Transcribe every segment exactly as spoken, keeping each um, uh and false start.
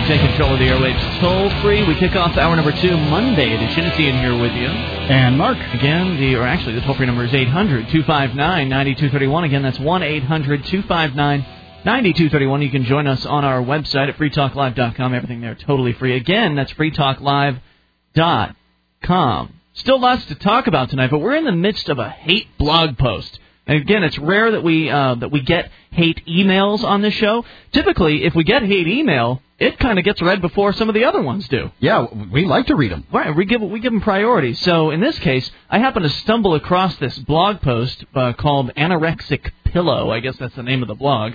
You take control of the airwaves toll-free. We kick off hour number two, Monday edition. It's Ian here with you. And Mark. Again, the or actually, the toll-free number is eight hundred, two five nine, nine two three one. Again, that's one eight hundred, two five nine, nine two three one. You can join us on our website at free talk live dot com. Everything there totally free. Again, that's free talk live dot com. Still lots to talk about tonight, but we're in the midst of a hate blog post. And again, it's rare that we uh, that we get hate emails on this show. Typically, if we get hate email, it kind of gets read before some of the other ones do. Yeah, we like to read them. Right, we give we give them priority. So in this case, I happened to stumble across this blog post uh, called Anorexic Pillow. I guess that's the name of the blog,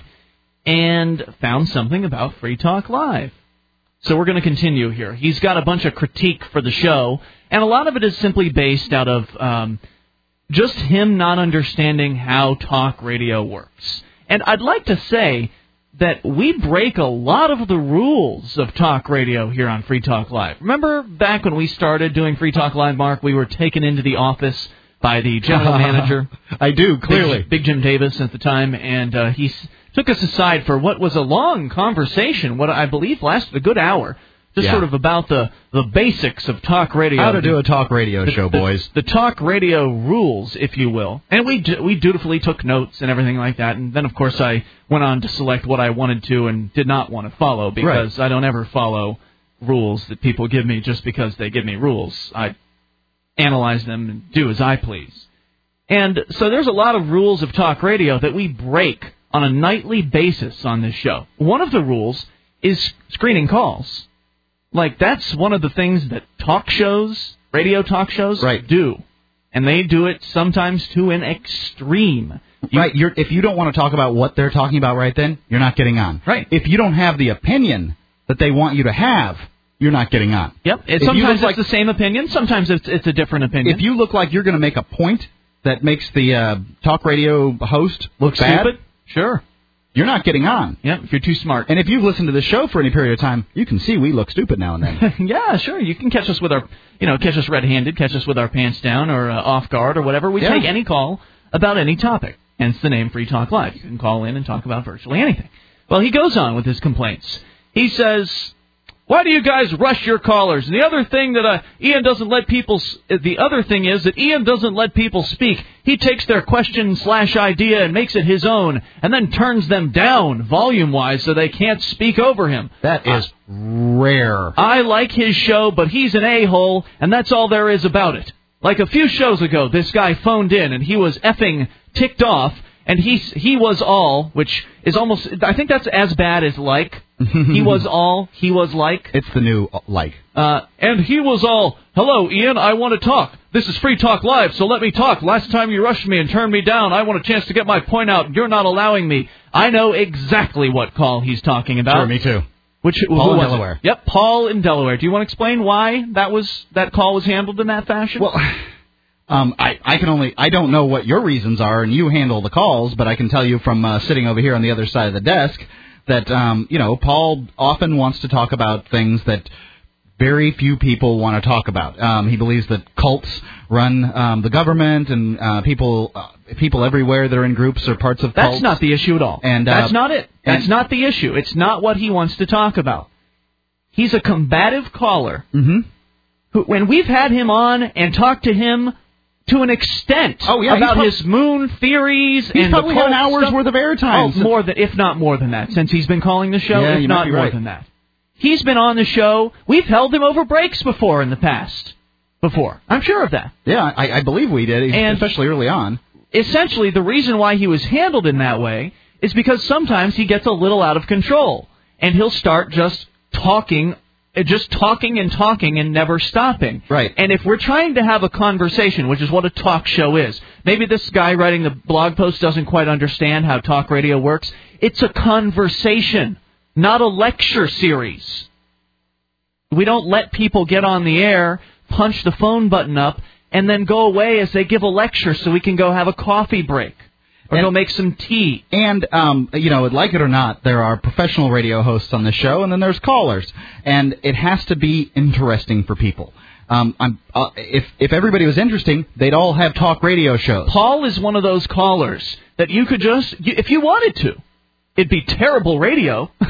and found something about Free Talk Live. So we're going to continue here. He's got a bunch of critique for the show, and a lot of it is simply based out of Um, just him not understanding how talk radio works. And I'd like to say that we break a lot of the rules of talk radio here on Free Talk Live. Remember back when we started doing Free Talk Live, Mark, we were taken into the office by the general manager. I do, clearly. Big, Big Jim Davis at the time, and uh, he s- took us aside for what was a long conversation, what I believe lasted a good hour. Just yeah. sort of about the, the basics of talk radio. How to do a talk radio the, show, the, boys. The talk radio rules, if you will. And we d- we dutifully took notes and everything like that. And then, of course, I went on to select what I wanted to and did not want to follow because right. I don't ever follow rules that people give me just because they give me rules. I analyze them and do as I please. And so there's a lot of rules of talk radio that we break on a nightly basis on this show. One of the rules is screening calls. Like, that's one of the things that talk shows, radio talk shows, right. do. And they do it sometimes to an extreme. You, right. You're, if you don't want to talk about what they're talking about right then, you're not getting on. Right. If you don't have the opinion that they want you to have, you're not getting on. Yep. It, sometimes it's like, the same opinion. Sometimes it's, it's a different opinion. If you look like you're going to make a point that makes the uh, talk radio host look look bad, stupid, sure. You're not getting on. Yep, if you're too smart. And if you've listened to the show for any period of time, you can see we look stupid now and then. Yeah, sure. You can catch us with our, you know, catch us red-handed, catch us with our pants down or uh, off guard or whatever. We yeah. take any call about any topic. Hence the name Free Talk Live. You can call in and talk about virtually anything. Well, he goes on with his complaints. He says, why do you guys rush your callers? And the other thing that uh, Ian doesn't let people, the other thing is that Ian doesn't let people speak. He takes their question slash idea and makes it his own, and then turns them down volume-wise so they can't speak over him. That is uh, rare. I like his show, but he's an a-hole, and that's all there is about it. Like a few shows ago, this guy phoned in, and he was effing ticked off, and he he was all, which is almost, I think that's as bad as like. He was all, he was like. It's the new like. Uh, and he was all, hello, Ian, I want to talk. This is Free Talk Live, so let me talk. Last time you rushed me and turned me down, I want a chance to get my point out, and you're not allowing me. I know exactly what call he's talking about. Sure, me too. Which, Paul in was Delaware. It? Yep, Paul in Delaware. Do you want to explain why that was that call was handled in that fashion? Well, um, I, I can only, I don't know what your reasons are, and you handle the calls, but I can tell you from uh, sitting over here on the other side of the desk that, um, you know, Paul often wants to talk about things that very few people want to talk about. Um, he believes that cults run um, the government, and uh, people uh, people everywhere that are in groups are parts of cults. That's not the issue at all. And, uh, That's not it. That's not the issue. It's not what he wants to talk about. He's a combative caller. Mm-hmm. Who, when we've had him on and talked to him to an extent oh, yeah, about prob- his moon theories he's and probably the had an hour's stuff. worth of airtime. Oh, more than, if not more than that, since he's been calling the show, yeah, if you not might be more right. than that. He's been on the show. We've held him over breaks before in the past. Before. I'm sure of that. Yeah, I, I believe we did, and especially early on. Essentially, the reason why he was handled in that way is because sometimes he gets a little out of control, and he'll start just talking, just talking and talking and never stopping. Right. And if we're trying to have a conversation, which is what a talk show is, maybe this guy writing the blog post doesn't quite understand how talk radio works. It's a conversation, not a lecture series. We don't let people get on the air, punch the phone button up, and then go away as they give a lecture so we can go have a coffee break or and, go make some tea. And, um, you know, like it or not, there are professional radio hosts on the show, and then there's callers. And it has to be interesting for people. Um, I'm, uh, if if everybody was interesting, they'd all have talk radio shows. Paul is one of those callers that you could just, if you wanted to, it'd be terrible radio.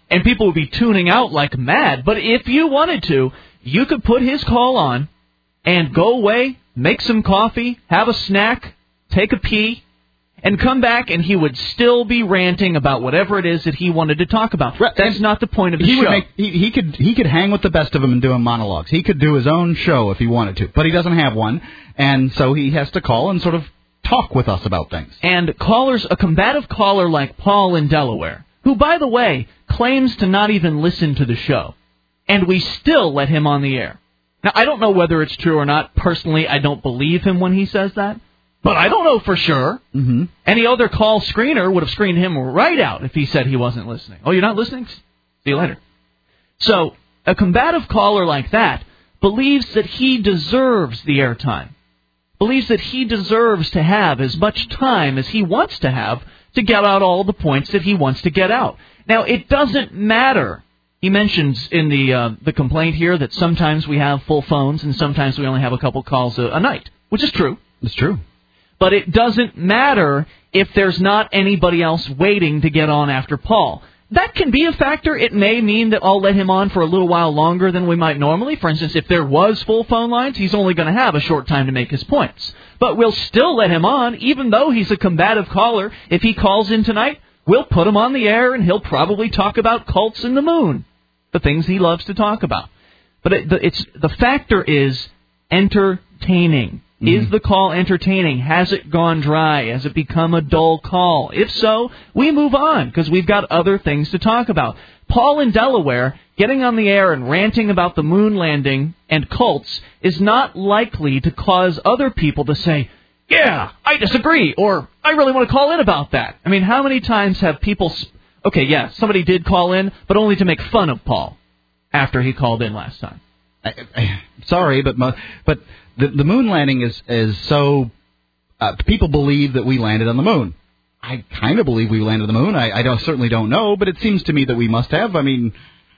and people would be tuning out like mad. But if you wanted to, you could put his call on and go away, make some coffee, have a snack, take a pee, and come back, and he would still be ranting about whatever it is that he wanted to talk about. Right. That's and not the point of the he show. Would make, he, he could he could hang with the best of them and do monologues. He could do his own show if he wanted to, but he doesn't have one, and so he has to call and sort of talk with us about things. And callers, a combative caller like Paul in Delaware, who, by the way, claims to not even listen to the show, and we still let him on the air. Now, I don't know whether it's true or not. Personally, I don't believe him when he says that. But I don't know for sure. Mm-hmm. Any other call screener would have screened him right out if he said he wasn't listening. Oh, you're not listening? See you later. So, a combative caller like that believes that he deserves the airtime, believes that he deserves to have as much time as he wants to have to get out all the points that he wants to get out. Now, it doesn't matter. He mentions in the uh, the complaint here that sometimes we have full phones and sometimes we only have a couple calls a, a night, which is true. It's true. But it doesn't matter if there's not anybody else waiting to get on after Paul. That can be a factor. It may mean that I'll let him on for a little while longer than we might normally. For instance, if there was full phone lines, he's only going to have a short time to make his points. But we'll still let him on, even though he's a combative caller. If he calls in tonight, we'll put him on the air, and he'll probably talk about cults and the moon, the things he loves to talk about. But it, the, it's the factor is entertaining. Mm-hmm. Is the call entertaining? Has it gone dry? Has it become a dull call? If so, we move on because we've got other things to talk about. Paul in Delaware getting on the air and ranting about the moon landing and cults is not likely to cause other people to say, yeah, I disagree, or I really want to call in about that. I mean, how many times have people... Sp- okay, yeah, somebody did call in, but only to make fun of Paul after he called in last time. I, I, sorry, but mo- but the, the moon landing is is so uh, people believe that we landed on the moon. I kind of believe we landed on the moon. I, I don't certainly don't know, but it seems to me that we must have. I mean,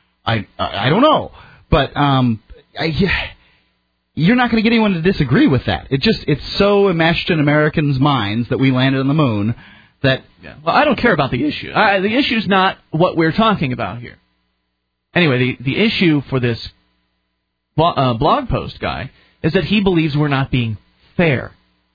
I I, I don't know, but um, I, you're not going to get anyone to disagree with that. It just it's so enmeshed in Americans' minds that we landed on the moon that. Yeah. Well, I don't care about the issue. I, the issue's not what we're talking about here. Anyway, the the issue for this Uh, blog post guy is that he believes we're not being fair.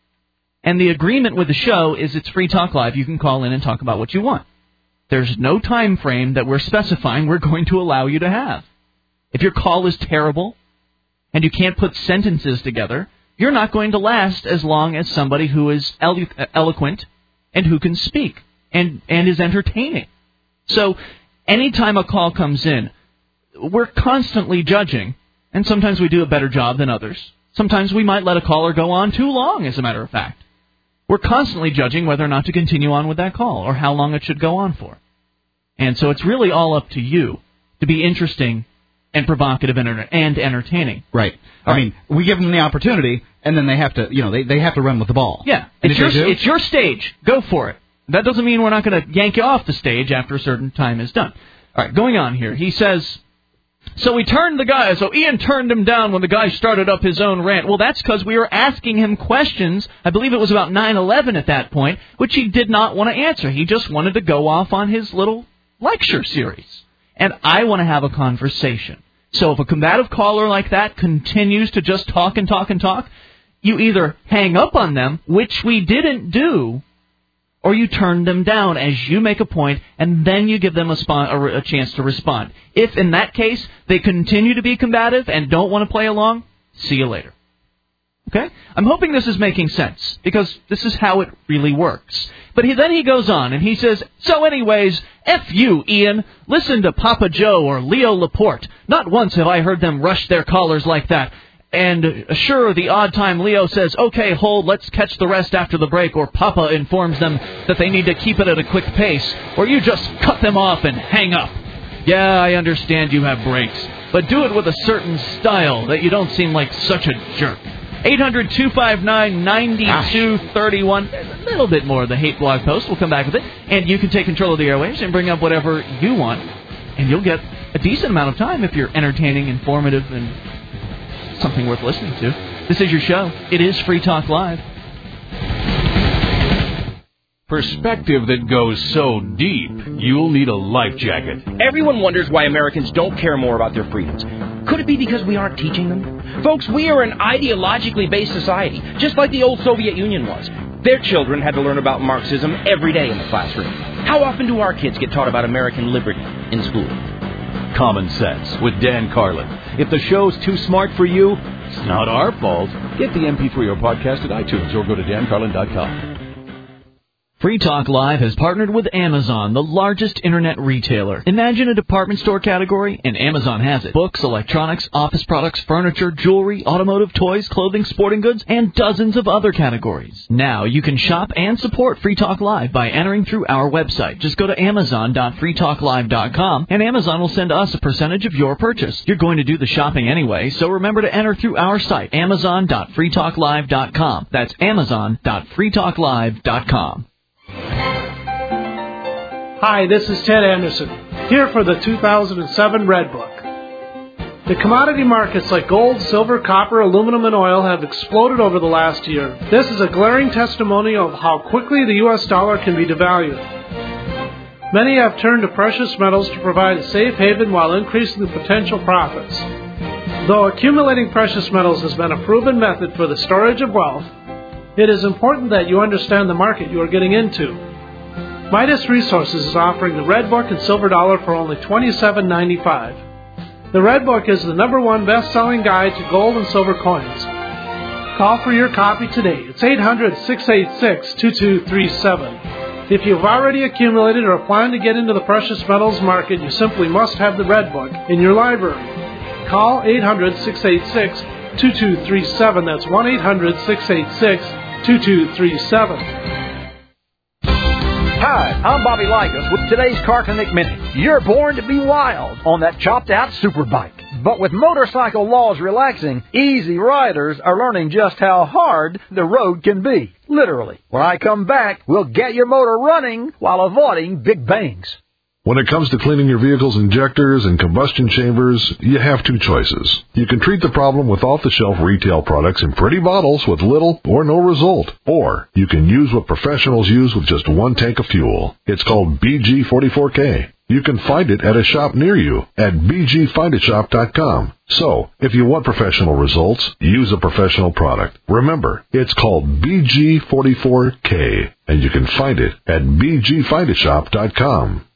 And the agreement with the show is it's Free Talk Live. You can call in and talk about what you want. There's no time frame that we're specifying we're going to allow you to have. If your call is terrible and you can't put sentences together, you're not going to last as long as somebody who is elo- eloquent and who can speak and, and is entertaining. So anytime a call comes in, we're constantly judging. And sometimes we do a better job than others. Sometimes we might let a caller go on too long, as a matter of fact. We're constantly judging whether or not to continue on with that call or how long it should go on for. And so it's really all up to you to be interesting and provocative and, and entertaining. Right. I right. mean, we give them the opportunity, and then they have to, you know, they, they have to run with the ball. Yeah. And it's, your, do, it's your stage. Go for it. That doesn't mean we're not going to yank you off the stage after a certain time is done. All right, going on here. He says... So he turned the guy, so Ian turned him down when the guy started up his own rant. Well, that's because we were asking him questions, I believe it was about nine eleven at that point, which he did not want to answer. He just wanted to go off on his little lecture series. And I want to have a conversation. So if a combative caller like that continues to just talk and talk and talk, you either hang up on them, which we didn't do, or you turn them down as you make a point, and then you give them a, spon- a, a chance to respond. If, in that case, they continue to be combative and don't want to play along, see you later. Okay? I'm hoping this is making sense, because this is how it really works. But he, then he goes on, and he says, so anyways, F you, Ian. Listen to Papa Joe or Leo Laporte. Not once have I heard them rush their callers like that. And sure, the odd time Leo says, okay, hold, let's catch the rest after the break, or Papa informs them that they need to keep it at a quick pace, or you just cut them off and hang up. Yeah, I understand you have breaks, but do it with a certain style that you don't seem like such a jerk. eight hundred, two five nine, nine two three one. There's a little bit more of the hate blog post. We'll come back with it. And you can take control of the airwaves and bring up whatever you want, and you'll get a decent amount of time if you're entertaining, informative, and something worth listening to. This is your show. It is Free Talk Live. Perspective that goes so deep, you'll need a life jacket. Everyone wonders why Americans don't care more about their freedoms. Could it be because we aren't teaching them? Folks, we are an ideologically based society, just like the old Soviet Union was. Their children had to learn about Marxism every day in the classroom. How often do our kids get taught about American liberty in school? Common Sense with Dan Carlin. If the show's too smart for you, it's not our fault. Get the M P three or podcast at iTunes or go to dan carlin dot com. Free Talk Live has partnered with Amazon, the largest internet retailer. Imagine a department store category, and Amazon has it. Books, electronics, office products, furniture, jewelry, automotive, toys, clothing, sporting goods, and dozens of other categories. Now you can shop and support Free Talk Live by entering through our website. Just go to amazon dot free talk live dot com, and Amazon will send us a percentage of your purchase. You're going to do the shopping anyway, so remember to enter through our site, amazon dot free talk live dot com. That's amazon dot free talk live dot com. Hi, this is Ted Anderson, here for the two thousand seven Red Book. The commodity markets like gold, silver, copper, aluminum, and oil have exploded over the last year. This is a glaring testimony of how quickly the U S dollar can be devalued. Many have turned to precious metals to provide a safe haven while increasing the potential profits. Though accumulating precious metals has been a proven method for the storage of wealth, it is important that you understand the market you are getting into. Midas Resources is offering the Red Book and Silver Dollar for only twenty-seven ninety-five. The Red Book is the number one best-selling guide to gold and silver coins. Call for your copy today. It's eight hundred, six eight six, two two three seven. If you've already accumulated or plan to get into the precious metals market, you simply must have the Red Book in your library. Call eight hundred, six eight six, two two three seven. That's one eight hundred, six eight six, two two three seven. Hi, I'm Bobby Likas with today's Car Clinic Minute. You're born to be wild on that chopped-out superbike. But with motorcycle laws relaxing, easy riders are learning just how hard the road can be. Literally. When I come back, we'll get your motor running while avoiding big bangs. When it comes to cleaning your vehicle's injectors and combustion chambers, you have two choices. You can treat the problem with off-the-shelf retail products in pretty bottles with little or no result. Or you can use what professionals use with just one tank of fuel. It's called B G forty-four K. You can find it at a shop near you at b g find it shop dot com. So, if you want professional results, use a professional product. Remember, it's called B G forty-four K, and you can find it at b g find it shop dot com.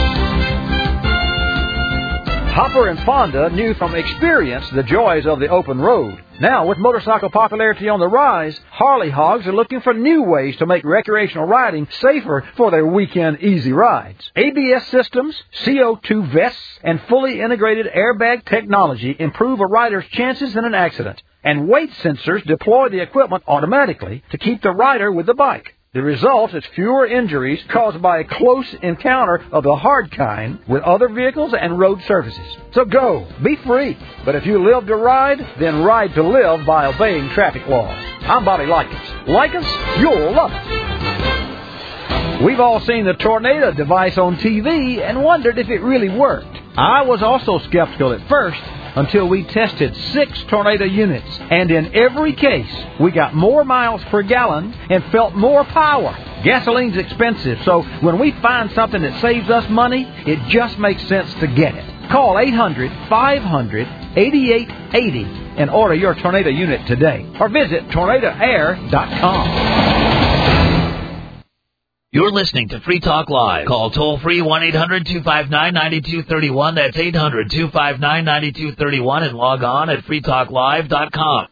Hopper and Fonda knew from experience the joys of the open road. Now, with motorcycle popularity on the rise, Harley hogs are looking for new ways to make recreational riding safer for their weekend easy rides. A B S systems, C O two vests, and fully integrated airbag technology improve a rider's chances in an accident. And weight sensors deploy the equipment automatically to keep the rider with the bike. The result is fewer injuries caused by a close encounter of the hard kind with other vehicles and road surfaces. So go, be free. But if you live to ride, then ride to live by obeying traffic laws. I'm Bobby Likas. Like us, you'll love it. We've all seen the Tornado device on T V and wondered if it really worked. I was also skeptical at first, until we tested six Tornado units. And in every case, we got more miles per gallon and felt more power. Gasoline's expensive, so when we find something that saves us money, it just makes sense to get it. Call eight hundred, five hundred, eighty-eight eighty and order your Tornado unit today. Or visit tornado air dot com. You're listening to Free Talk Live. Call toll-free one eight hundred, two five nine, nine two three one. That's eight hundred, two five nine, nine two three one and log on at free talk live dot com.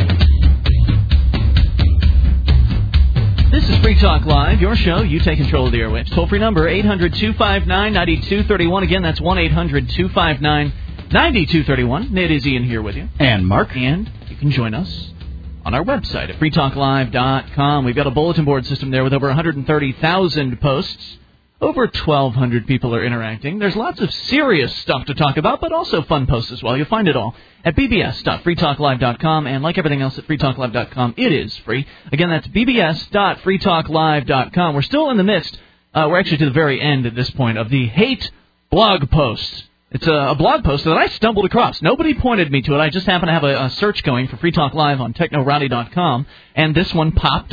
This is Free Talk Live, your show. You take control of the airwaves. Toll-free number eight hundred, two five nine, nine two three one. Again, that's one eight hundred, two five nine, nine two three one. Ned is Ian here with you. And Mark. And you can join us on our website at free talk live dot com. We've got a bulletin board system there with over one hundred thirty thousand posts. Over twelve hundred people are interacting. There's lots of serious stuff to talk about, but also fun posts as well. You'll find it all at b b s dot free talk live dot com. And like everything else at free talk live dot com, it is free. Again, that's b b s dot free talk live dot com. We're still in the midst, uh, we're actually to the very end at this point, of the hate blog posts. It's a, a blog post that I stumbled across. Nobody pointed me to it. I just happened to have a, a search going for Free Talk Live on techno rowdy dot com, and this one popped up.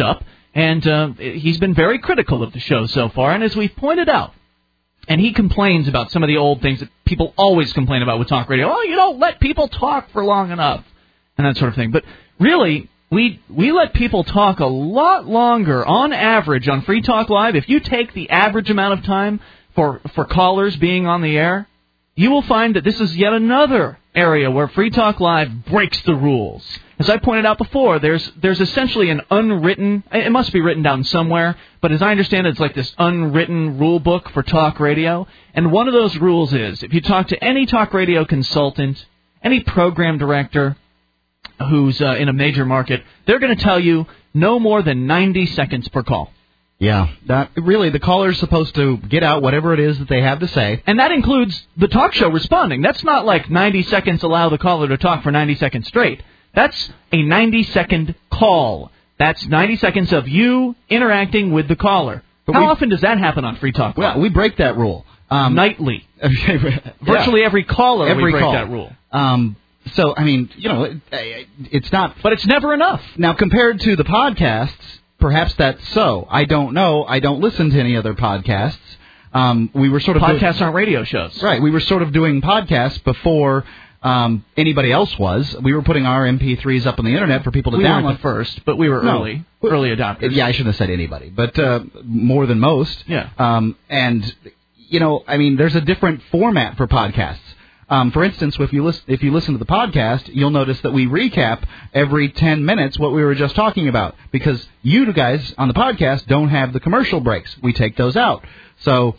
and uh, he's been very critical of the show so far. And as we've pointed out, and he complains about some of the old things that people always complain about with talk radio. Oh, you don't let people talk for long enough, and that sort of thing. But really, we we let people talk a lot longer on average on Free Talk Live. If you take the average amount of time for for callers being on the air, you will find that this is yet another area where Free Talk Live breaks the rules. As I pointed out before, there's there's essentially an unwritten, it must be written down somewhere, but as I understand it, it's like this unwritten rule book for talk radio. And one of those rules is, if you talk to any talk radio consultant, any program director who's uh, in a major market, they're going to tell you no more than ninety seconds per call. Yeah, that really, the caller's supposed to get out whatever it is that they have to say. And that includes the talk show responding. That's not like ninety seconds allow the caller to talk for ninety seconds straight. That's a ninety-second call. That's ninety seconds of you interacting with the caller. But How we, often does that happen on Free Talk Live? Well, we break that rule. Um, Nightly. yeah. Virtually every caller every we break call. that rule. Um, so, I mean, you know, it, it's not... But it's never enough. Now, compared to the podcasts, perhaps that's so. I don't know. I don't listen to any other podcasts. Um, we were sort of... Podcasts doing, aren't radio shows. Right. We were sort of doing podcasts before... Um, anybody else was. We were putting our M P threes up on the internet for people to we download. We weren't the first, but we were no. early, early adopters. Yeah, I shouldn't have said anybody, but uh, more than most. Yeah. Um, and you know, I mean, there's a different format for podcasts. Um, for instance, if you listen, if you listen to the podcast, you'll notice that we recap every ten minutes what we were just talking about, because you guys on the podcast don't have the commercial breaks. We take those out. So.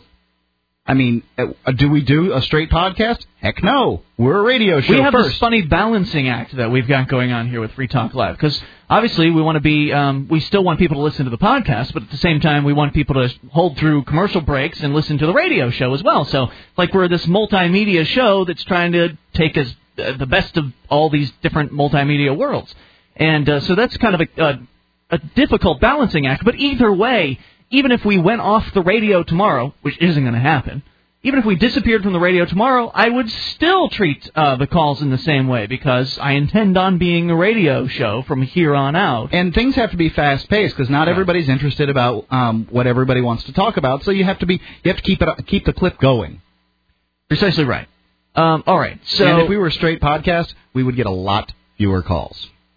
I mean, uh, do we do a straight podcast? Heck no. We're a radio show We have first. this funny balancing act that we've got going on here with Free Talk Live. Because obviously we want to be, um, we still want people to listen to the podcast, but at the same time we want people to hold through commercial breaks and listen to the radio show as well. So, like, we're this multimedia show that's trying to take us uh, the best of all these different multimedia worlds. And uh, so that's kind of a, a, a difficult balancing act. But either way, even if we went off the radio tomorrow, which isn't going to happen, even if we disappeared from the radio tomorrow, I would still treat uh, the calls in the same way, because I intend on being a radio show from here on out. And things have to be fast-paced, because not everybody's interested about um, what everybody wants to talk about. So you have to be, you have to keep it, keep the clip going. Precisely right. Um, all right. So, and if we were a straight podcast, we would get a lot fewer calls.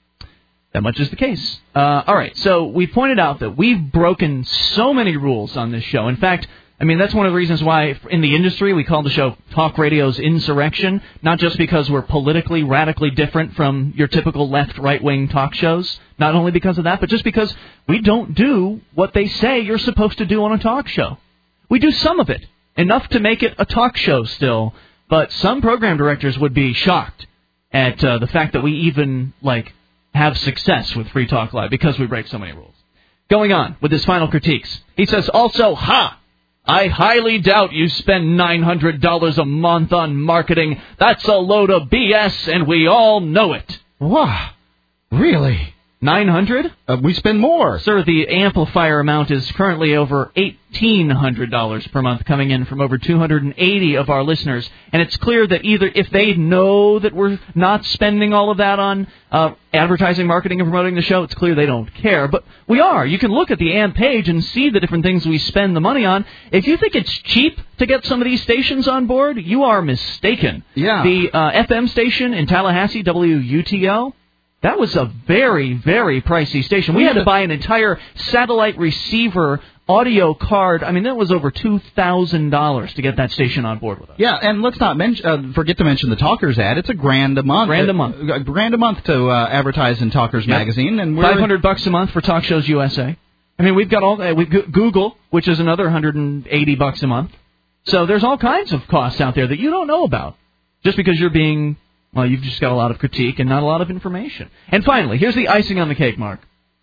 That much is the case. Uh, all right, so we pointed out that we've broken so many rules on this show. In fact, I mean, that's one of the reasons why in the industry we call the show Talk Radio's Insurrection, not just because we're politically radically different from your typical left, right-wing talk shows, not only because of that, but just because we don't do what they say you're supposed to do on a talk show. We do some of it, enough to make it a talk show still, but some program directors would be shocked at uh, the fact that we even, like, have success with Free Talk Live because we break so many rules. Going on with his final critiques. He says, also, ha! I highly doubt you spend nine hundred dollars a month on marketing. That's a load of B S, and we all know it. Wow. Really? nine hundred dollars? Uh, we spend more. Sir, the amplifier amount is currently over eighteen hundred dollars per month, coming in from over two hundred eighty of our listeners. And it's clear that either if they know that we're not spending all of that on uh, advertising, marketing, and promoting the show, it's clear they don't care. But we are. You can look at the A M P page and see the different things we spend the money on. If you think it's cheap to get some of these stations on board, you are mistaken. Yeah. The uh, F M station in Tallahassee, W U T L, that was a very, very pricey station. We had to buy an entire satellite receiver audio card. I mean, that was over two thousand dollars to get that station on board with us. Yeah, and let's not mention, uh, forget to mention the Talkers ad. It's a grand a month. Grand a month. A, a grand a month to uh, advertise in Talkers yep. magazine. And we're five hundred bucks a month for Talk Shows U S A. I mean, we've got all, uh, we've got Google, which is another one hundred eighty bucks a month. So there's all kinds of costs out there that you don't know about just because you're being... Well, you've just got a lot of critique and not a lot of information. And finally, here's the icing on the cake, Mark.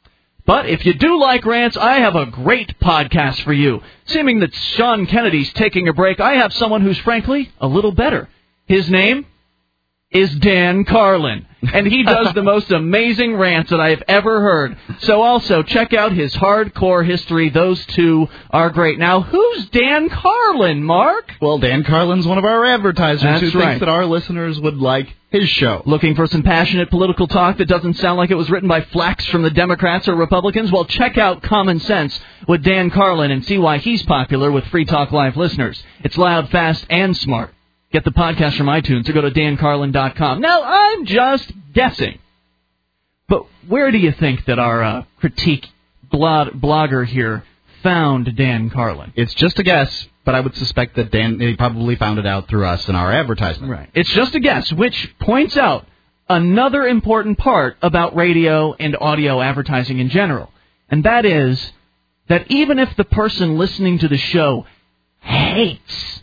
But if you do like rants, I have a great podcast for you. Seeming that Sean Kennedy's taking a break, I have someone who's, frankly, a little better. His name is Dan Carlin. And he does the most amazing rants that I have ever heard. So also, check out his hardcore history. Those two are great. Now, who's Dan Carlin, Mark? Well, Dan Carlin's one of our advertisers That's who right. thinks that our listeners would like his show. Looking for some passionate political talk that doesn't sound like it was written by flacks from the Democrats or Republicans? Well, check out Common Sense with Dan Carlin and see why he's popular with Free Talk Live listeners. It's loud, fast, and smart. Get the podcast from iTunes or go to dan carlin dot com. Now, I'm just guessing, but where do you think that our uh, critique blog- blogger here found Dan Carlin? It's just a guess, but I would suspect that Dan he probably found it out through us in our advertisement. Right. It's just a guess, which points out another important part about radio and audio advertising in general, and that is that even if the person listening to the show hates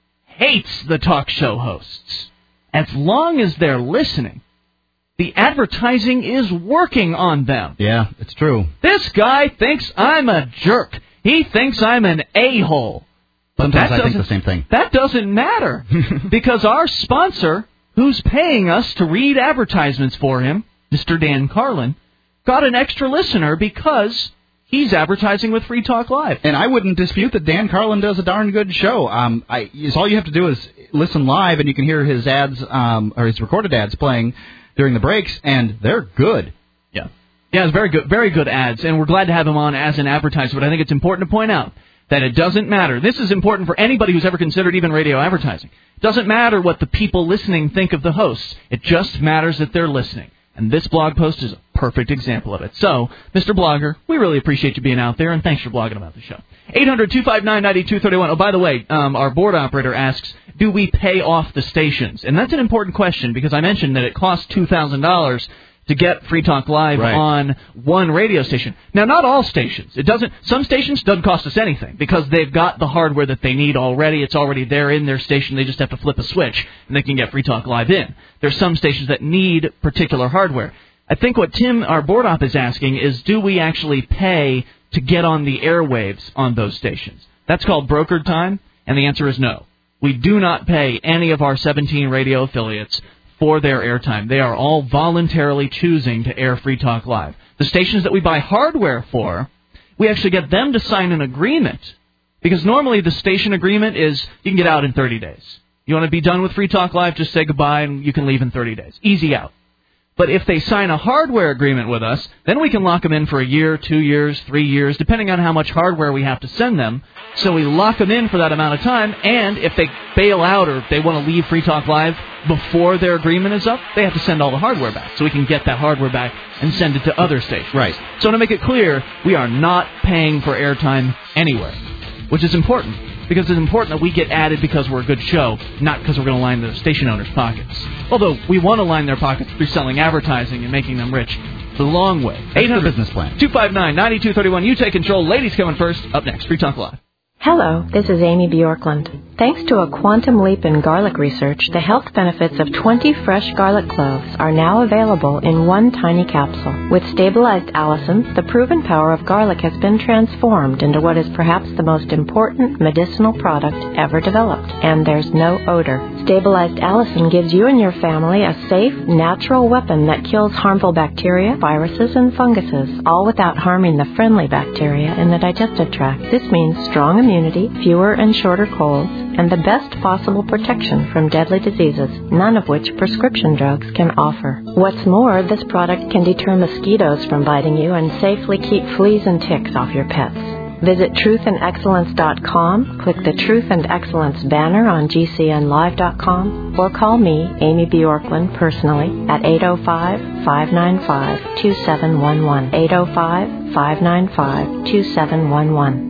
hates the talk show hosts, as long as they're listening, the advertising is working on them. Yeah, it's true. This guy thinks I'm a jerk. He thinks I'm an a-hole. But Sometimes that I think the doesn't- same thing. That doesn't matter, because our sponsor, who's paying us to read advertisements for him, Mister Dan Carlin, got an extra listener because he's advertising with Free Talk Live. And I wouldn't dispute that Dan Carlin does a darn good show. Um, I, is all you have to do is listen live, and you can hear his ads, um, or his recorded ads playing during the breaks, and they're good. Yeah. Yeah, it's very good, very good ads, and we're glad to have him on as an advertiser, but I think it's important to point out that it doesn't matter. This is important for anybody who's ever considered even radio advertising. It doesn't matter what the people listening think of the hosts. It just matters that they're listening. And this blog post is a perfect example of it. So, Mister Blogger, we really appreciate you being out there, and thanks for blogging about the show. eight hundred two five nine nine two three one. Oh, by the way, um, our board operator asks, do we pay off the stations? And that's an important question, because I mentioned that it costs two thousand dollars to get Free Talk Live Right. on one radio station. Now, not all stations. It doesn't. Some stations doesn't cost us anything because they've got the hardware that they need already. It's already there in their station. They just have to flip a switch, and they can get Free Talk Live in. There's some stations that need particular hardware. I think what Tim, our board op, is asking is, do we actually pay to get on the airwaves on those stations? That's called brokered time, and the answer is no. We do not pay any of our seventeen radio affiliates for their airtime. They are all voluntarily choosing to air Free Talk Live. The stations that we buy hardware for, we actually get them to sign an agreement, because normally the station agreement is you can get out in thirty days. You want to be done with Free Talk Live, just say goodbye and you can leave in thirty days. Easy out. But if they sign a hardware agreement with us, then we can lock them in for a year, two years, three years, depending on how much hardware we have to send them. So we lock them in for that amount of time, and if they bail out or if they want to leave Free Talk Live before their agreement is up, they have to send all the hardware back. So we can get that hardware back and send it to other stations. Right. So to make it clear, we are not paying for airtime anywhere, which is important. Because it's important that we get added because we're a good show, not because we're going to line the station owners' pockets. Although we want to line their pockets through selling advertising and making them rich the long way. That's the business plan. two five nine nine two three one. You take control. Ladies coming first. Up next, Free Talk Live. Hello, this is Amy Bjorkland. Thanks to a quantum leap in garlic research, the health benefits of twenty fresh garlic cloves are now available in one tiny capsule. With stabilized allicin, the proven power of garlic has been transformed into what is perhaps the most important medicinal product ever developed, and there's no odor. Stabilized allicin gives you and your family a safe, natural weapon that kills harmful bacteria, viruses, and funguses, all without harming the friendly bacteria in the digestive tract. This means strong immunity, fewer and shorter colds, and the best possible protection from deadly diseases, none of which prescription drugs can offer. What's more, this product can deter mosquitoes from biting you and safely keep fleas and ticks off your pets. Visit truth and excellence dot com, click the Truth and Excellence banner on G C N live dot com, or call me, Amy Bjorkland, personally at eight oh five, five nine five, two seven one one, eight oh five, five nine five, two seven one one.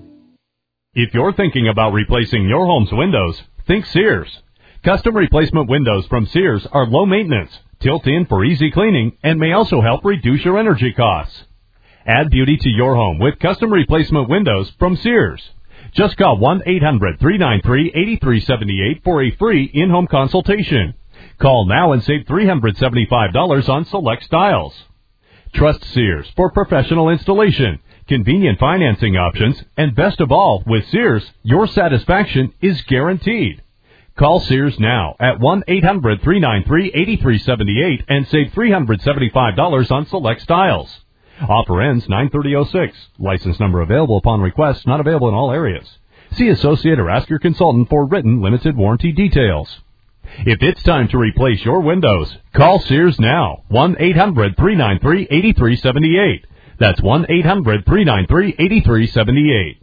If you're thinking about replacing your home's windows, think Sears. Custom replacement windows from Sears are low maintenance, tilt in for easy cleaning, and may also help reduce your energy costs. Add beauty to your home with custom replacement windows from Sears. Just call one eight hundred, three nine three, eight three seven eight for a free in-home consultation. Call now and save three hundred seventy-five dollars on select styles. Trust Sears for professional installation, convenient financing options, and best of all, with Sears, your satisfaction is guaranteed. Call Sears now at one eight hundred three nine three eight three seven eight and save three hundred seventy-five dollars on select styles. Offer ends nine thirty oh six. License number available upon request, not available in all areas. See associate or ask your consultant for written limited warranty details. If it's time to replace your windows, call Sears now. one eight hundred three nine three eight three seven eight. That's one eight hundred three nine three eight three seven eight.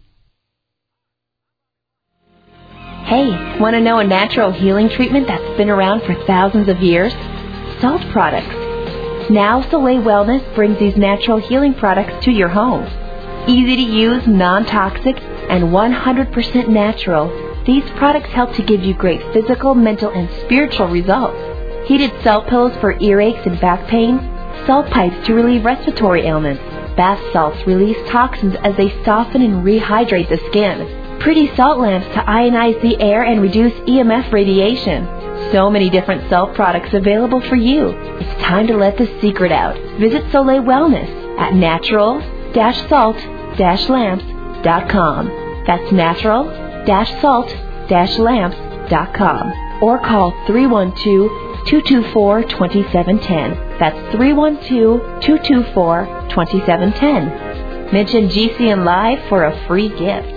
Hey, want to know a natural healing treatment that's been around for thousands of years? Salt products. Now Soleil Wellness brings these natural healing products to your home. Easy to use, non-toxic, and one hundred percent natural, these products help to give you great physical, mental, and spiritual results. Heated salt pillows for earaches and back pain, salt pipes to relieve respiratory ailments, bath salts release toxins as they soften and rehydrate the skin. Pretty salt lamps to ionize the air and reduce E M F radiation. So many different salt products available for you. It's time to let the secret out. Visit Soleil Wellness at natural dash salt dash lamps dot com. That's natural dash salt dash lamps dot com. Or call three one two, two two four, two seven one zero. That's three one two, two two four, two seven one zero. Mention G C N Live for a free gift.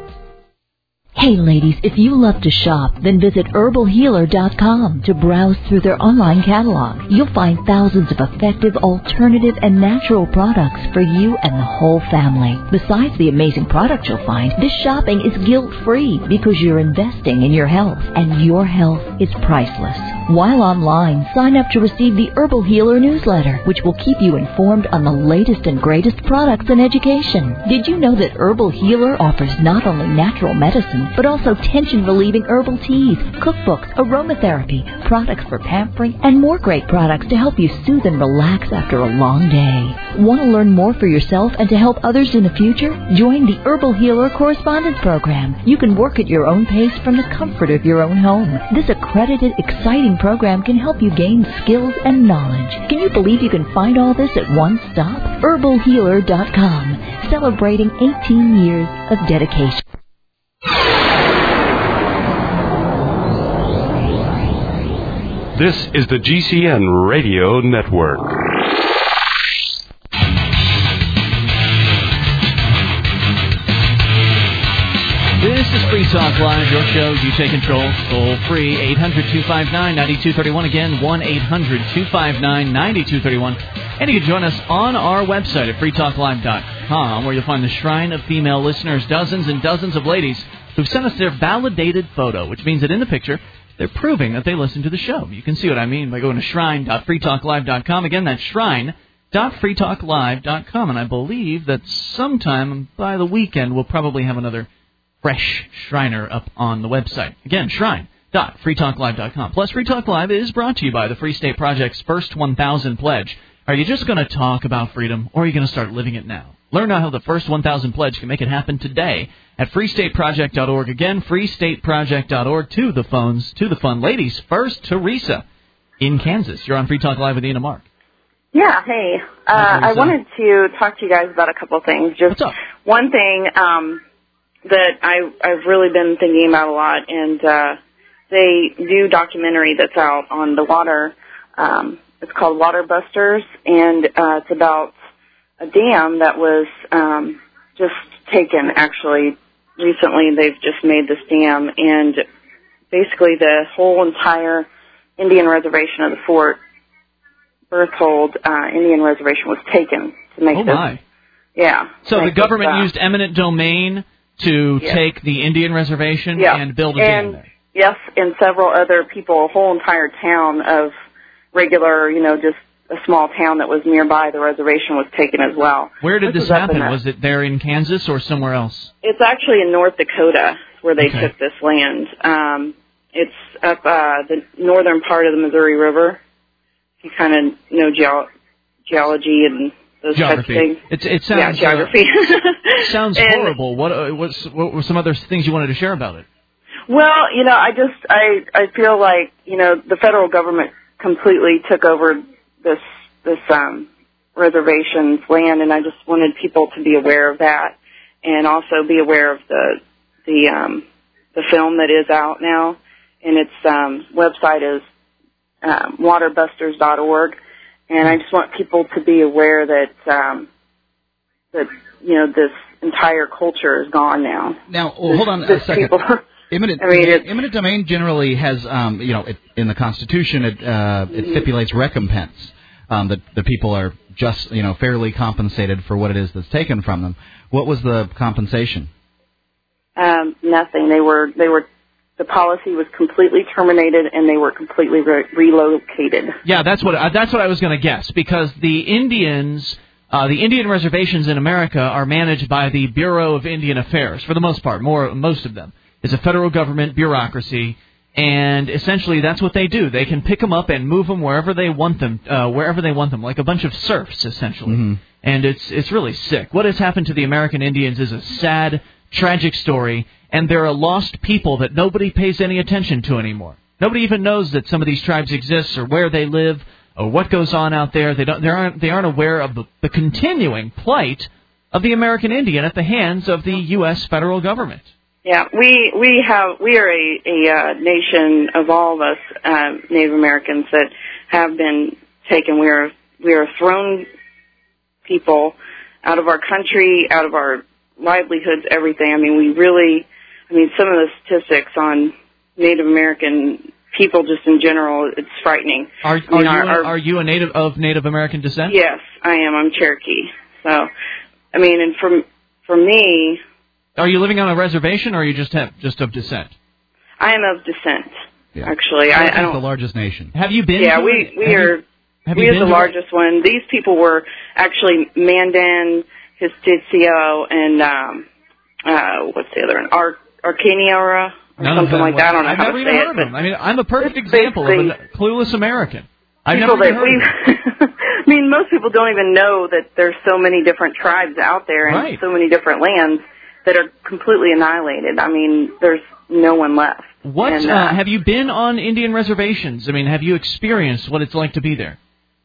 Hey ladies, if you love to shop, then visit herbal healer dot com to browse through their online catalog. You'll find thousands of effective, alternative, and natural products for you and the whole family. Besides the amazing products you'll find, this shopping is guilt-free because you're investing in your health, and your health is priceless. While online, sign up to receive the Herbal Healer newsletter, which will keep you informed on the latest and greatest products and education. Did you know that Herbal Healer offers not only natural medicine, but also tension-relieving herbal teas, cookbooks, aromatherapy, products for pampering, and more great products to help you soothe and relax after a long day. Want to learn more for yourself and to help others in the future? Join the Herbal Healer Correspondence Program. You can work at your own pace from the comfort of your own home. This accredited, exciting program can help you gain skills and knowledge. Can you believe you can find all this at one stop? herbal healer dot com, celebrating eighteen years of dedication. This is the G C N Radio Network. This is Free Talk Live, your show. You take control, toll free, eight hundred two five nine nine two three one. Again, one eight hundred two five nine nine two three one. And you can join us on our website at free talk live dot com, where you'll find the Shrine of Female Listeners, dozens and dozens of ladies who've sent us their validated photo, which means that in the picture, they're proving that they listen to the show. You can see what I mean by going to shrine dot free talk live dot com. Again, that's shrine dot free talk live dot com. And I believe that sometime by the weekend, we'll probably have another fresh Shriner up on the website. Again, shrine dot free talk live dot com. Plus, Free Talk Live is brought to you by the Free State Project's First one thousand Pledge. Are you just going to talk about freedom, or are you going to start living it now? Learn how the First one thousand Pledge can make it happen today at free state project dot org. Again, free state project dot org. To the phones, to the fun. Ladies, first, Teresa in Kansas. You're on Free Talk Live with Ian and Mark. Yeah, hey. Uh, I wanted to talk to you guys about a couple of things. Just one thing um, that I, I've really been thinking about a lot, and uh, the new documentary that's out on the water, um, it's called Water Busters, and uh, it's about a dam that was um, just taken, actually. Recently, they've just made this dam, and basically the whole entire Indian reservation of the Fort Berthold uh, Indian Reservation was taken to make oh this. My. Yeah. So the government this, uh, used eminent domain to yes. take the Indian reservation yeah. and build a and, dam there. Yes, and several other people, a whole entire town of regular, you know, just a small town that was nearby the reservation was taken as well. Where did this this happen? Was it there in Kansas or somewhere else? It's actually in North Dakota where they okay. took this land. Um, it's up uh, the northern part of the Missouri River. You kind of know ge- geology and those geography. types of things. It's, it sounds, yeah, geography. Uh, sounds and, horrible. What, uh, what's, what were some other things you wanted to share about it? Well, you know, I just, I, I feel like, you know, the federal government completely took over this, this, um, reservation's land, and I just wanted people to be aware of that, and also be aware of the, the, um, the film that is out now. and its um, website is um, waterbusters dot org. And I just want people to be aware that um, that you know this entire culture is gone now. Now, well, hold on this, a second. People, Eminent, I mean, it's, eminent domain generally has, um, you know, it, in the Constitution, it, uh, it stipulates recompense. Um, that the people are just, you know, fairly compensated for what it is that's taken from them. What was the compensation? Um, nothing. They were they were the policy was completely terminated, and they were completely re- relocated. Yeah, that's what uh, that's what I was going to guess, because the Indians, uh, the Indian reservations in America are managed by the Bureau of Indian Affairs for the most part. More most of them. It's a federal government bureaucracy, and essentially that's what they do. They can pick them up and move them wherever they want them, uh, wherever they want them, like a bunch of serfs, essentially. Mm-hmm. And it's it's really sick. What has happened to the American Indians is a sad, tragic story, and they're a lost people that nobody pays any attention to anymore. Nobody even knows that some of these tribes exist or where they live or what goes on out there. They don't. They aren't. They aren't aware of the, the continuing plight of the American Indian at the hands of the U S federal government. Yeah, we we have we are a, a uh, nation of all of us uh, Native Americans that have been taken. We are we are thrown people out of our country, out of our livelihoods, everything. I mean, we really. I mean, some of the statistics on Native American people, just in general, it's frightening. Are, are, I mean, you, our, our, are you a native of Native American descent? Yes, I am. I'm Cherokee. So, I mean, and for for me. Are you living on a reservation, or are you just have, just of descent? I am of descent, yeah. actually. I, I don't. the largest nation. Have you been? Yeah, to we we have are. You, have we you are been the largest it? one. These people were actually Mandan, Justicio, and um, uh, what's the other one? Ar- Arcaniora or None something like that. I don't know I've how never to even say heard it. of them. I mean, I'm a perfect example of a clueless American. I've people never that heard we. I mean, most people don't even know that there's so many different tribes out there and right. so many different lands that are completely annihilated. I mean, there's no one left. What and, uh, uh, have you been on Indian reservations? I mean, have you experienced what it's like to be there?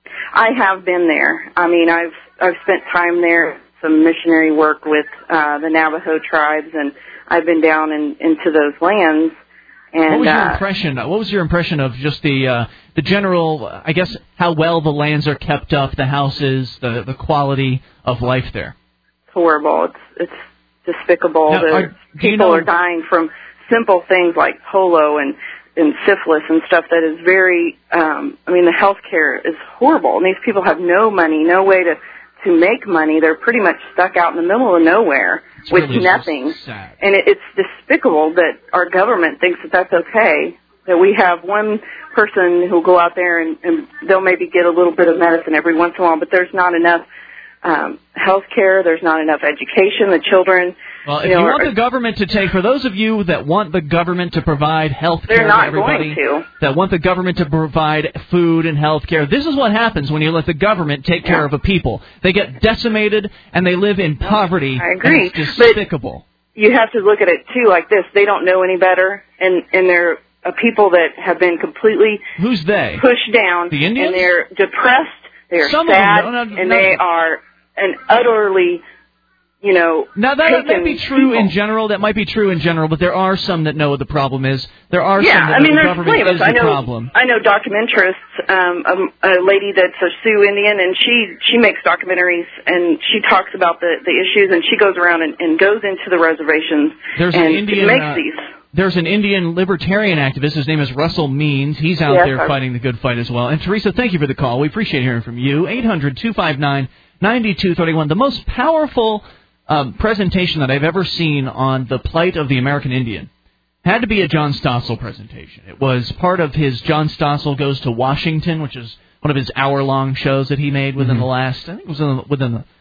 I have been there. I mean, I've I've spent time there, some missionary work with uh, the Navajo tribes, and I've been down in, into those lands. And what was your uh, impression? What was your impression of just the uh, the general? I guess how well the lands are kept up, the houses, the the quality of life there. It's horrible. It's it's despicable. Now, the are, people know, are dying from simple things like polio and, and syphilis and stuff that is very, um, I mean, the health care is horrible. And these people have no money, no way to, to make money. They're pretty much stuck out in the middle of nowhere it's with really nothing. Sad. And it, it's despicable that our government thinks that that's okay, that we have one person who'll go out there and, and they'll maybe get a little bit of medicine every once in a while, but there's not enough Um, health care, there's not enough education, the children... Well, if you, know, you want are, the government to take, for those of you that want the government to provide health care to everybody, going to. that want the government to provide food and health care, this is what happens when you let the government take yeah. care of a people. They get decimated and they live in poverty. I agree. And it's despicable. But you have to look at it, too, like this. They don't know any better, and, and they're a people that have been completely Who's they? pushed down. The Indians? And they're depressed, they're Some sad, of them, no, no, and no. they are an utterly... You know, now that, that might be true people. in general. That might be true in general, but there are some that know what the problem is. There are yeah, some that I mean, know the there's government plenty of is us. I the know, problem. I know documentarists, um, a, a lady that's a Sioux Indian, and she she makes documentaries and she talks about the the issues, and she goes around and, and goes into the reservations There's and an Indian, makes uh, these. There's an Indian libertarian activist. His name is Russell Means. He's out yes, there I've... fighting the good fight as well. And Teresa, thank you for the call. We appreciate hearing from you. eight hundred two five nine nine two three one. The most powerful Um, presentation that I've ever seen on the plight of the American Indian had to be a John Stossel presentation. It was part of his John Stossel Goes to Washington, which is one of his hour-long shows that he made within mm-hmm. the last, I think it was in the, within the,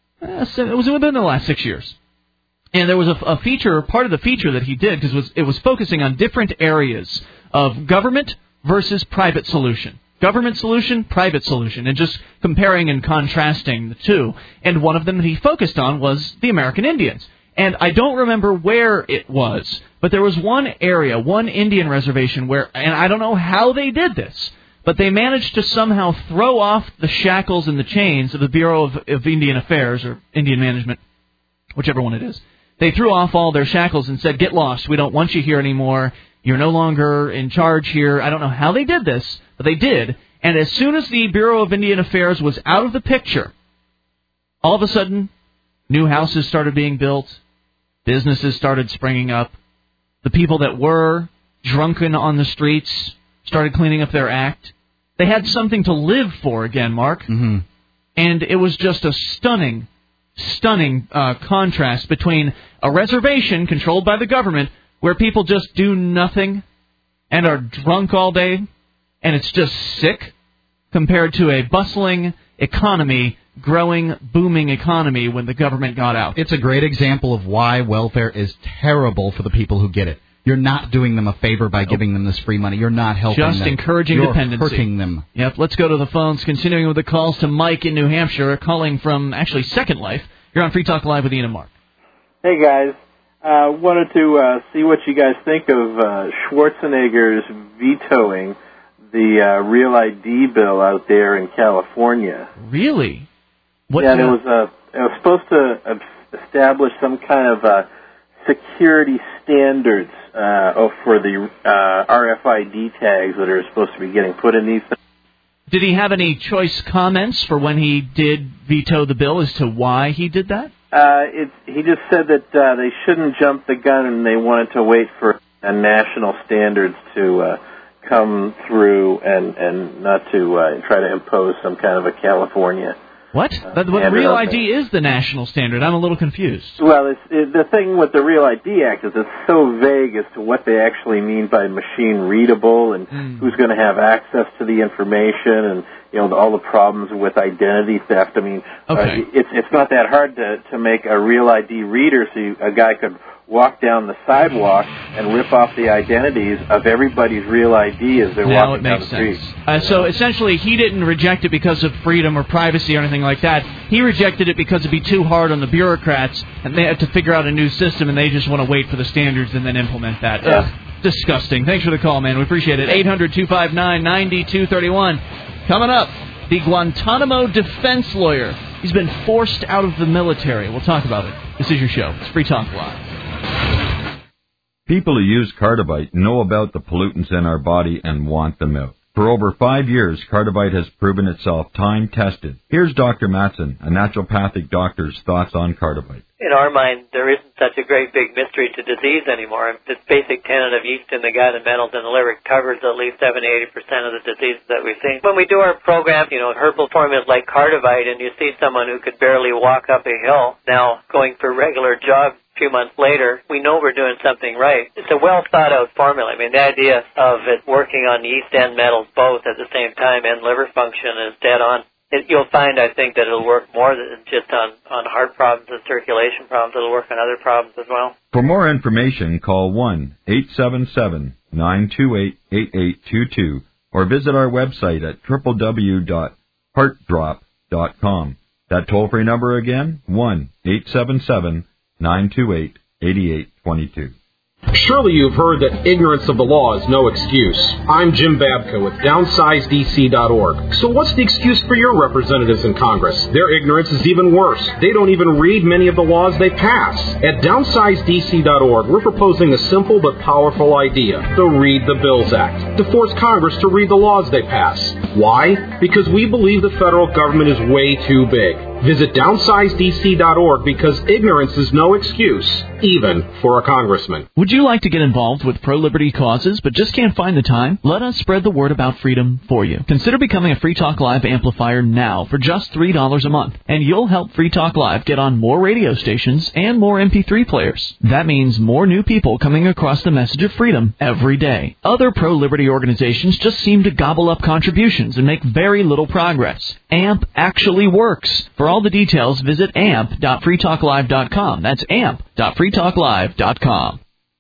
uh, it was within the last six years. And there was a, a feature, part of the feature that he did, because it was, it was focusing on different areas of government versus private solution. Government solution, private solution, and just comparing and contrasting the two. And one of them that he focused on was the American Indians. And I don't remember where it was, but there was one area, one Indian reservation where, and I don't know how they did this, but they managed to somehow throw off the shackles and the chains of the Bureau of, of Indian Affairs, or Indian Management, whichever one it is. They threw off all their shackles and said, get lost, we don't want you here anymore. You're no longer in charge here. I don't know how they did this, but they did. And as soon as the Bureau of Indian Affairs was out of the picture, all of a sudden, new houses started being built, businesses started springing up, the people that were drunken on the streets started cleaning up their act. They had something to live for again, Mark. Mm-hmm. And it was just a stunning, stunning uh, contrast between a reservation controlled by the government where people just do nothing and are drunk all day, and it's just sick, compared to a bustling economy, growing, booming economy when the government got out. It's a great example of why welfare is terrible for the people who get it. You're not doing them a favor by giving them this free money. You're not helping Just them. Just encouraging You're dependency. hurting them. Yep, let's go to the phones. Continuing with the calls to Mike in New Hampshire, calling from, actually, Second Life. You're on Free Talk Live with Ian and Mark. Hey, guys. I uh, wanted to uh, see what you guys think of uh, Schwarzenegger's vetoing the uh, Real I D bill out there in California. Really? What yeah, it was, uh, it was supposed to establish some kind of uh, security standards uh, for the uh, R F I D tags that are supposed to be getting put in these things. Did he have any choice comments for when he did veto the bill as to why he did that? Uh, it, he just said that uh, they shouldn't jump the gun and they wanted to wait for uh, national standards to uh, come through and, and not to uh, try to impose some kind of a California. What? Uh, but but Real I D is the national standard. I'm a little confused. Well, it's, it, the thing with the Real I D Act is it's so vague as to what they actually mean by machine readable and mm. who's going to have access to the information and, you know, all the problems with identity theft. I mean, okay. uh, it's it's not that hard to, to make a Real I D reader so you, a guy could walk down the sidewalk and rip off the identities of everybody's Real I D as they're now walking it down makes the street. Sense. Uh, so essentially, he didn't reject it because of freedom or privacy or anything like that. He rejected it because it'd be too hard on the bureaucrats, and they have to figure out a new system, and they just want to wait for the standards and then implement that. Yeah. Ugh, disgusting. Thanks for the call, man. We appreciate it. eight hundred two five nine nine two three one. Coming up, the Guantanamo defense lawyer. He's been forced out of the military. We'll talk about it. This is your show. It's Free Talk Live. People who use Cardivite know about the pollutants in our body and want them out. For over five years, Cardivite has proven itself time-tested. Here's Doctor Matson, a naturopathic doctor's thoughts on Cardivite. In our mind, there isn't such a great big mystery to disease anymore. This basic tenet of yeast in the gut and metals in the liver covers at least seventy to eighty percent of the diseases that we see. When we do our program, you know, herbal formulas like Cardivite, and you see someone who could barely walk up a hill now going for regular jogs a few months later, we know we're doing something right. It's a well-thought-out formula. I mean, the idea of it working on yeast and metals both at the same time and liver function is dead on. It, you'll find, I think, that it'll work more than just on, on heart problems and circulation problems. It'll work on other problems as well. For more information, call one eight seven seven, nine two eight, eight eight two two or visit our website at w w w dot heart drop dot com. That toll-free number again, one eight seven seven, nine two eight, eight eight two two. Surely you've heard that ignorance of the law is no excuse. I'm Jim Babka with downsize D C dot org. So what's the excuse for your representatives in Congress? Their ignorance is even worse. They don't even read many of the laws they pass. At downsize D C dot org, we're proposing a simple but powerful idea, the Read the Bills Act, to force Congress to read the laws they pass. Why? Because we believe the federal government is way too big. Visit downsize D C dot org because ignorance is no excuse, even for a congressman. Would you like to get involved with pro-liberty causes but just can't find the time? Let us spread the word about freedom for you. Consider becoming a Free Talk Live amplifier now for just three dollars a month, and you'll help Free Talk Live get on more radio stations and more M P three players. That means more new people coming across the message of freedom every day. Other pro-liberty organizations just seem to gobble up contributions and make very little progress. A M P actually works. For all the details, visit amp dot free talk live dot com. That's amp dot free talk live dot com.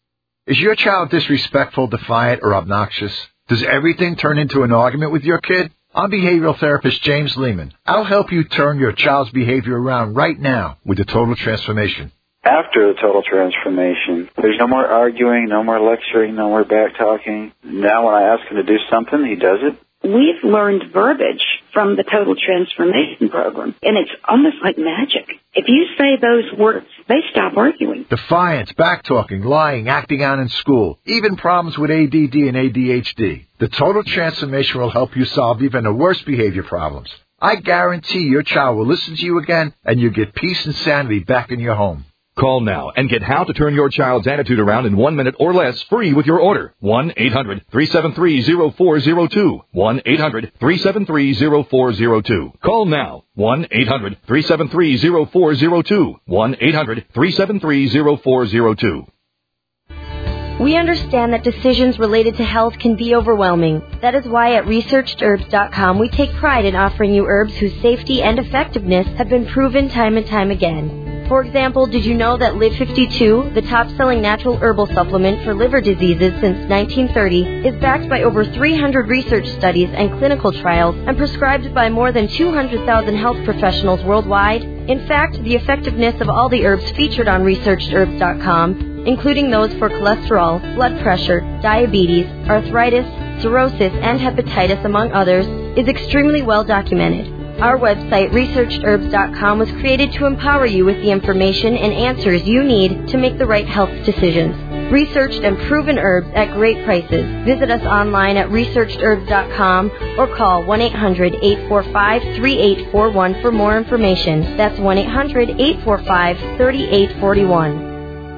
Is your child disrespectful, defiant, or obnoxious? Does everything turn into an argument with your kid? I'm behavioral therapist James Lehman. I'll help you turn your child's behavior around right now with the Total Transformation. After the Total Transformation, there's no more arguing, no more lecturing, no more back talking. Now when I ask him to do something, he does it. We've learned verbiage from the Total Transformation Program, and it's almost like magic. If you say those words, they stop arguing. Defiance, backtalking, lying, acting out in school, even problems with A D D and A D H D. The Total Transformation will help you solve even the worst behavior problems. I guarantee your child will listen to you again, and you'll get peace and sanity back in your home. Call now and get How to Turn Your Child's Attitude Around in one minute or less free with your order. one eight hundred three seven three zero four zero two. one eight hundred three seven three zero four zero two. Call now. one eight hundred three seven three zero four zero two. one eight hundred three seven three zero four zero two. We understand that decisions related to health can be overwhelming. That is why at researched herbs dot com we take pride in offering you herbs whose safety and effectiveness have been proven time and time again. For example, did you know that Live fifty-two, the top-selling natural herbal supplement for liver diseases since nineteen thirty, is backed by over three hundred research studies and clinical trials and prescribed by more than two hundred thousand health professionals worldwide? In fact, the effectiveness of all the herbs featured on researched herbs dot com, including those for cholesterol, blood pressure, diabetes, arthritis, cirrhosis, and hepatitis, among others, is extremely well documented. Our website, researched herbs dot com, was created to empower you with the information and answers you need to make the right health decisions. Researched and proven herbs at great prices. Visit us online at researched herbs dot com or call one eight hundred eight four five three eight four one for more information. That's one eight hundred eight four five three eight four one.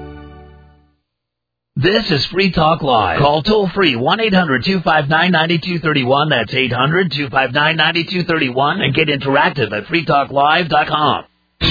This is Free Talk Live. Call toll-free one eight hundred two five nine nine two three one. That's eight hundred two five nine nine two three one. And get interactive at free talk live dot com.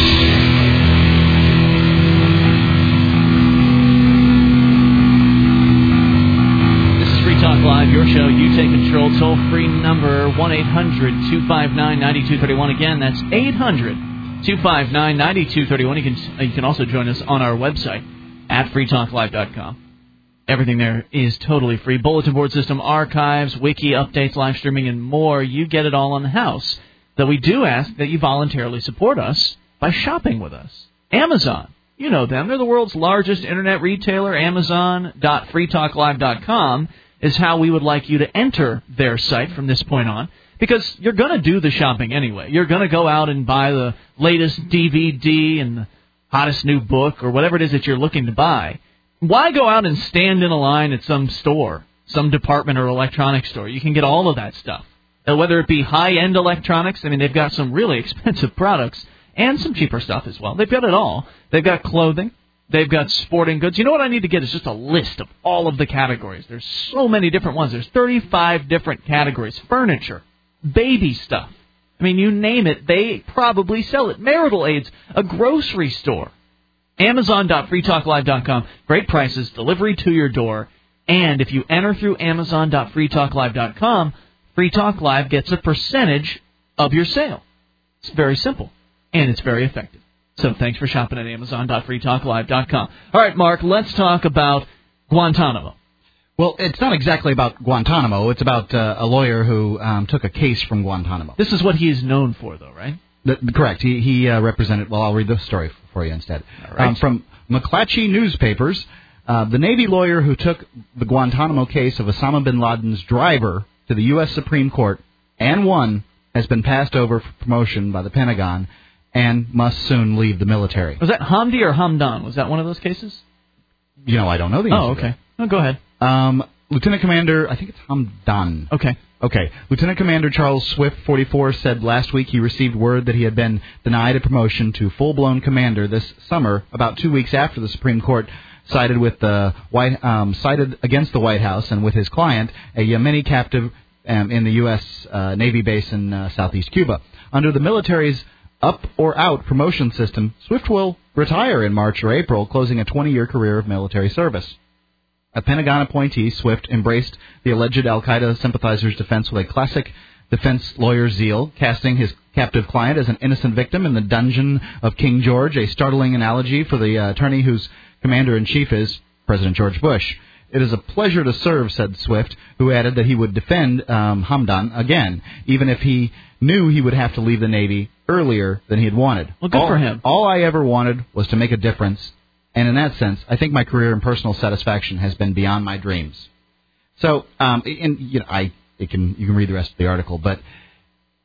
This is Free Talk Live, your show. You take control. Toll-free number one eight hundred two five nine nine two three one. Again, that's eight hundred two five nine nine two three one. You can, you can also join us on our website at free talk live dot com. Everything there is totally free. Bulletin board system, archives, wiki, updates, live streaming, and more. You get it all on the house. Though we do ask that you voluntarily support us by shopping with us. Amazon. You know them. They're the world's largest internet retailer. Amazon dot free talk live dot com is how we would like you to enter their site from this point on. Because you're going to do the shopping anyway. You're going to go out and buy the latest D V D and the hottest new book or whatever it is that you're looking to buy. Why go out and stand in a line at some store, some department or electronics store? You can get all of that stuff. Uh, whether it be high-end electronics, I mean, they've got some really expensive products and some cheaper stuff as well. They've got it all. They've got clothing. They've got sporting goods. You know what I need to get is just a list of all of the categories. There's so many different ones. There's thirty-five different categories. Furniture, baby stuff. I mean, you name it, they probably sell it. Marital aids, a grocery store. Amazon dot free talk live dot com. Great prices, delivery to your door. And if you enter through Amazon dot free talk live dot com, Free Talk Live gets a percentage of your sale. It's very simple, and it's very effective. So thanks for shopping at Amazon dot free talk live dot com. All right, Mark, let's talk about Guantanamo. Well, it's not exactly about Guantanamo. It's about uh, a lawyer who um, took a case from Guantanamo. This is what he is known for, though, right? The, correct. He, he uh, represented, well, I'll read the story for you instead. All right. Um, from McClatchy Newspapers, uh, the Navy lawyer who took the Guantanamo case of Osama bin Laden's driver to the U S Supreme Court and won has been passed over for promotion by the Pentagon and must soon leave the military. Was that Hamdi or Hamdan? Was that one of those cases? You know, I don't know the answer. Oh, okay. No, go ahead. Um, Lieutenant Commander, I think it's Hamdan. Okay. Okay. Lieutenant Commander Charles Swift, forty-four, said last week he received word that he had been denied a promotion to full-blown commander this summer, about two weeks after the Supreme Court sided with the White, um, sided against the White House and with his client, a Yemeni captive um, in the U S Uh, Navy base in uh, southeast Cuba. Under the military's up or out promotion system, Swift will retire in March or April, closing a twenty-year career of military service. A Pentagon appointee, Swift embraced the alleged al-Qaeda sympathizer's defense with a classic defense lawyer zeal, casting his captive client as an innocent victim in the dungeon of King George, a startling analogy for the uh, attorney whose commander-in-chief is President George Bush. It is a pleasure to serve, said Swift, who added that he would defend um, Hamdan again, even if he knew he would have to leave the Navy earlier than he had wanted. Well, good all, for him. All I ever wanted was to make a difference. And in that sense, I think my career and personal satisfaction has been beyond my dreams. So, um, and you know, I it can you can read the rest of the article, but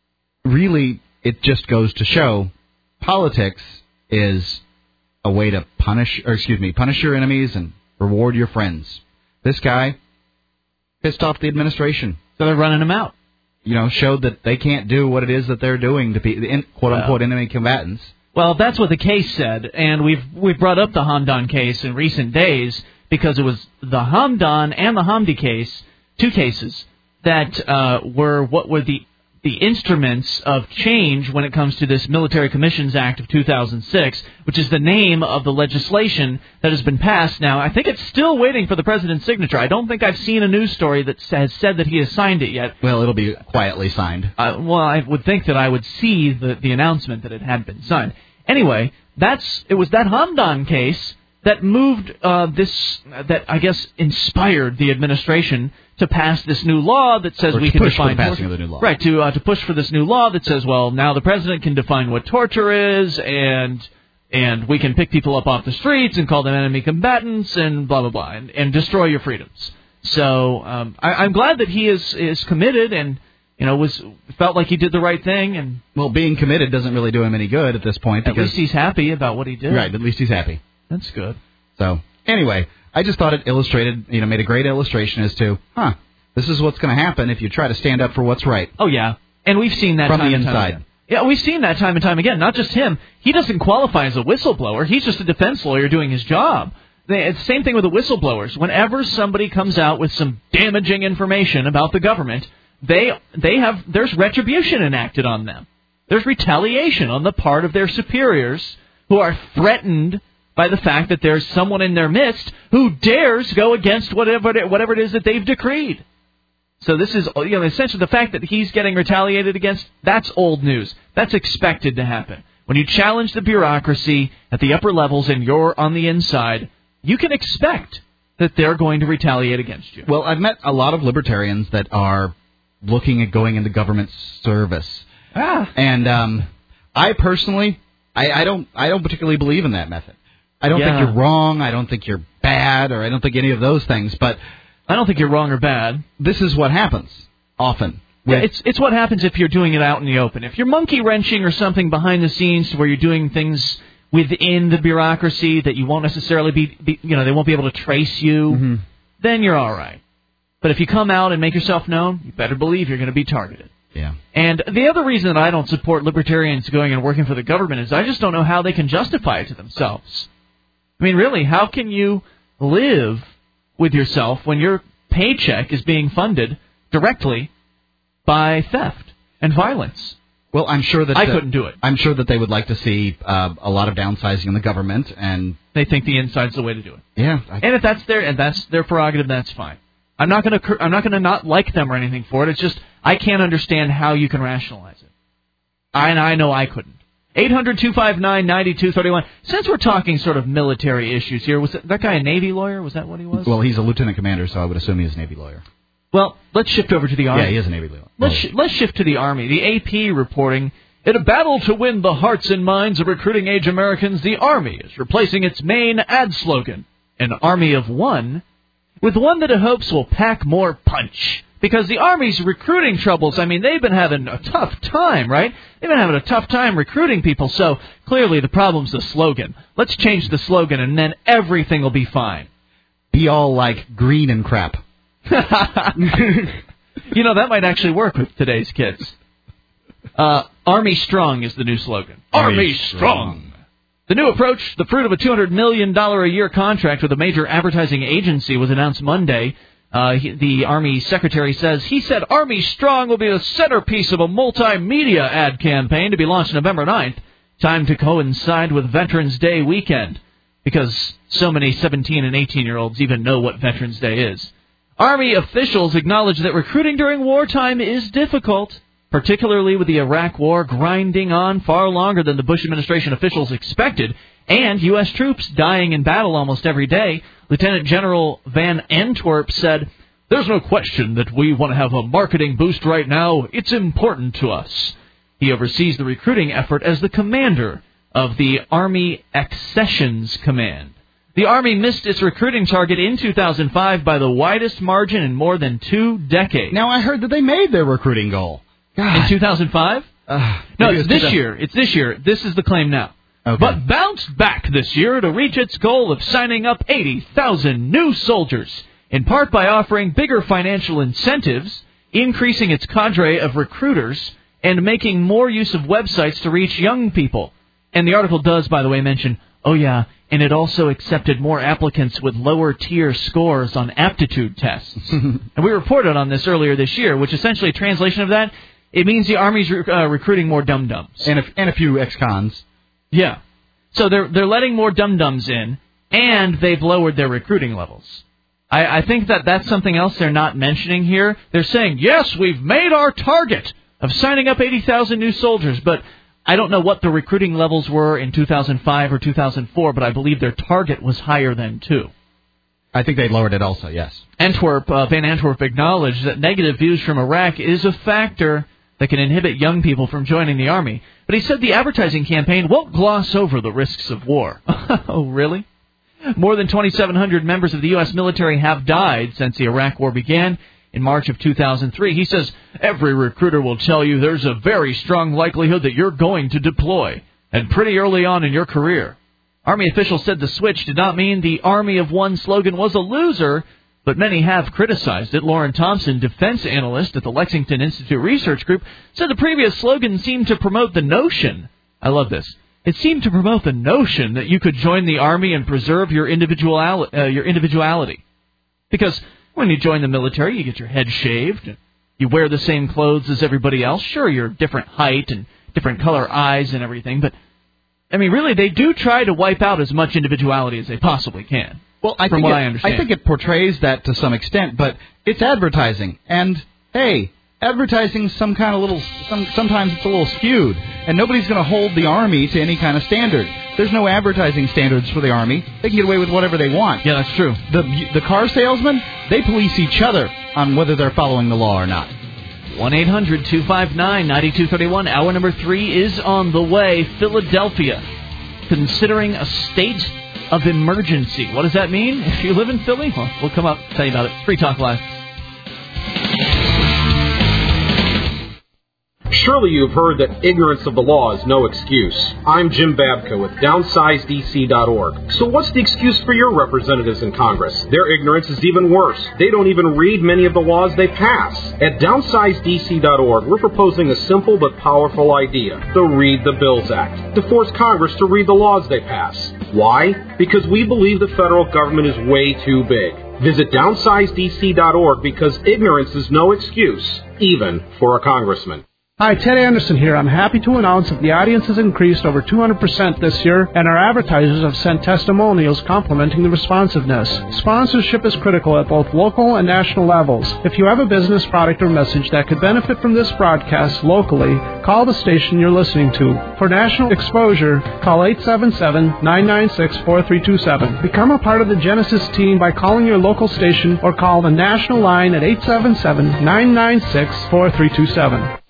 really, it just goes to show politics is a way to punish, or excuse me, punish your enemies and reward your friends. This guy pissed off the administration. So they're running him out. You know, showed that they can't do what it is that they're doing to be the quote-unquote enemy combatants. Well, that's what the case said, and we've we've brought up the Hamdan case in recent days because it was the Hamdan and the Hamdi case, two cases, that uh, were what were the the instruments of change when it comes to this Military Commissions Act of two thousand six, which is the name of the legislation that has been passed. Now, I think it's still waiting for the president's signature. I don't think I've seen a news story that has said that he has signed it yet. Well, it'll be quietly signed. Uh, well, I would think that I would see the, the announcement that it had been signed. Anyway, that's it was that Hamdan case that moved uh, this, that I guess inspired the administration to pass this new law that says or we to can push define for the passing torture. of the new law. Right, to uh, to push for this new law that says, well, now the president can define what torture is, and and we can pick people up off the streets and call them enemy combatants, and blah blah blah, and, and destroy your freedoms. So um, I, I'm glad that he is is committed and. You know, was felt like he did the right thing, and well, being committed doesn't really do him any good at this point. At because least he's happy about what he did. Right, at least he's happy. That's good. So anyway, I just thought it illustrated, you know, made a great illustration as to, huh, this is what's going to happen if you try to stand up for what's right. Oh yeah, and we've seen that from time the and time inside. Again. Yeah, we've seen that time and time again. Not just him. He doesn't qualify as a whistleblower. He's just a defense lawyer doing his job. It's the same thing with the whistleblowers. Whenever somebody comes out with some damaging information about the government, They they have there's retribution enacted on them. There's retaliation on the part of their superiors who are threatened by the fact that there's someone in their midst who dares go against whatever it, whatever it is that they've decreed. So this is, you know, essentially the fact that he's getting retaliated against, that's old news. That's expected to happen. When you challenge the bureaucracy at the upper levels and you're on the inside, you can expect that they're going to retaliate against you. Well, I've met a lot of libertarians that are looking at going into government service. Ah. And um, I personally, I, I don't I don't particularly believe in that method. I don't Yeah. think you're wrong, I don't think you're bad, or I don't think any of those things, but I don't think you're wrong or bad. This is what happens often. Yeah, it's it's what happens if you're doing it out in the open. If you're monkey wrenching or something behind the scenes where you're doing things within the bureaucracy that you won't necessarily be, be you know, they won't be able to trace you, mm-hmm. then you're all right. But if you come out and make yourself known, you better believe you're going to be targeted. Yeah. And the other reason that I don't support libertarians going and working for the government is I just don't know how they can justify it to themselves. I mean, really, how can you live with yourself when your paycheck is being funded directly by theft and violence? Well, I'm sure that I uh, couldn't do it. I'm sure that they would like to see uh, a lot of downsizing in the government, and they think the inside's the way to do it. Yeah. I... And if that's their and that's their prerogative, that's fine. I'm not going to I'm not going to not like them or anything for it. It's just I can't understand how you can rationalize it. I, and I know I couldn't. eight hundred two five nine nine two three one. Since we're talking sort of military issues here, was that, that guy a Navy lawyer? Was that what he was? Well, he's a lieutenant commander, so I would assume he's a Navy lawyer. Well, let's shift over to the Army. Yeah, he is a Navy lawyer. Let's sh- let's shift to the Army. The A P reporting, in a battle to win the hearts and minds of recruiting-age Americans, the Army is replacing its main ad slogan, an Army of One, with one that it hopes will pack more punch. Because the Army's recruiting troubles, I mean, they've been having a tough time, right? They've been having a tough time recruiting people, so clearly the problem's the slogan. Let's change the slogan, and then everything will be fine. Be all like green and crap. You know, that might actually work with today's kids. Uh, Army Strong is the new slogan. Army, Army strong. Strong. The new approach, the fruit of a two hundred million dollars a year contract with a major advertising agency, was announced Monday. Uh, he, the Army Secretary says, he said Army Strong will be the centerpiece of a multimedia ad campaign to be launched November ninth, time to coincide with Veterans Day weekend, because so many seventeen and eighteen-year-olds even know what Veterans Day is. Army officials acknowledge that recruiting during wartime is difficult, particularly with the Iraq War grinding on far longer than the Bush administration officials expected, and U S troops dying in battle almost every day. Lieutenant General Van Antwerp said, "There's no question that we want to have a marketing boost right now. It's important to us." He oversees the recruiting effort as the commander of the Army Accessions Command. The Army missed its recruiting target in two thousand five by the widest margin in more than two decades. Now, I heard that they made their recruiting goal. God. In two thousand five? Uh, no, maybe it's it's this too- year. It's this year. This is the claim now. Okay. But bounced back this year to reach its goal of signing up eighty thousand new soldiers, in part by offering bigger financial incentives, increasing its cadre of recruiters, and making more use of websites to reach young people. And the article does, by the way, mention, oh yeah, and it also accepted more applicants with lower-tier scores on aptitude tests. And we reported on this earlier this year, which essentially a translation of that, it means the Army's rec- uh, recruiting more dum-dums. And a, and a few ex-cons. Yeah. So they're they're letting more dum-dums in, and they've lowered their recruiting levels. I, I think that that's something else they're not mentioning here. They're saying, yes, we've made our target of signing up eighty thousand new soldiers, but I don't know what the recruiting levels were in two thousand five or two thousand four, but I believe their target was higher then, too. I think they lowered it also, yes. Antwerp, uh, Van Antwerp acknowledged that negative views from Iraq is a factor that can inhibit young people from joining the Army. But he said the advertising campaign won't gloss over the risks of war. Oh, really? More than twenty-seven hundred members of the U S military have died since the Iraq War began in March of two thousand three. He says, every recruiter will tell you there's a very strong likelihood that you're going to deploy, and pretty early on in your career. Army officials said the switch did not mean the Army of One slogan was a loser, but many have criticized it. Lauren Thompson, defense analyst at the Lexington Institute Research Group, said the previous slogan seemed to promote the notion, I love this, it seemed to promote the notion that you could join the Army and preserve your, individual, uh, your individuality. Because when you join the military, you get your head shaved, you wear the same clothes as everybody else. Sure, you're different height and different color eyes and everything, but, I mean, really, they do try to wipe out as much individuality as they possibly can. Well, I from think what it, I understand. I think it portrays that to some extent, but it's advertising. And, hey, advertising some kind of little, some, sometimes it's a little skewed. And nobody's going to hold the Army to any kind of standard. There's no advertising standards for the Army. They can get away with whatever they want. Yeah, that's true. The, the car salesmen, they police each other on whether they're following the law or not. one eight hundred two five nine nine two three one. Hour number three is on the way. Philadelphia, considering a state of emergency. What does that mean? If you live in Philly, well, we'll come up and tell you about it. Free Talk Live. Surely you've heard that ignorance of the law is no excuse. I'm Jim Babka with downsize D C dot org. So what's the excuse for your representatives in Congress? Their ignorance is even worse. They don't even read many of the laws they pass. At downsize D C dot org, we're proposing a simple but powerful idea, the Read the Bills Act, to force Congress to read the laws they pass. Why? Because we believe the federal government is way too big. Visit downsize D C dot org because ignorance is no excuse, even for a congressman. Hi, Ted Anderson here. I'm happy to announce that the audience has increased over two hundred percent this year, and our advertisers have sent testimonials complimenting the responsiveness. Sponsorship is critical at both local and national levels. If you have a business, product, or message that could benefit from this broadcast locally, call the station you're listening to. For national exposure, call eight seven seven, nine nine six, four three two seven. Become a part of the Genesis team by calling your local station or call the national line at eight seven seven, nine nine six, four three two seven.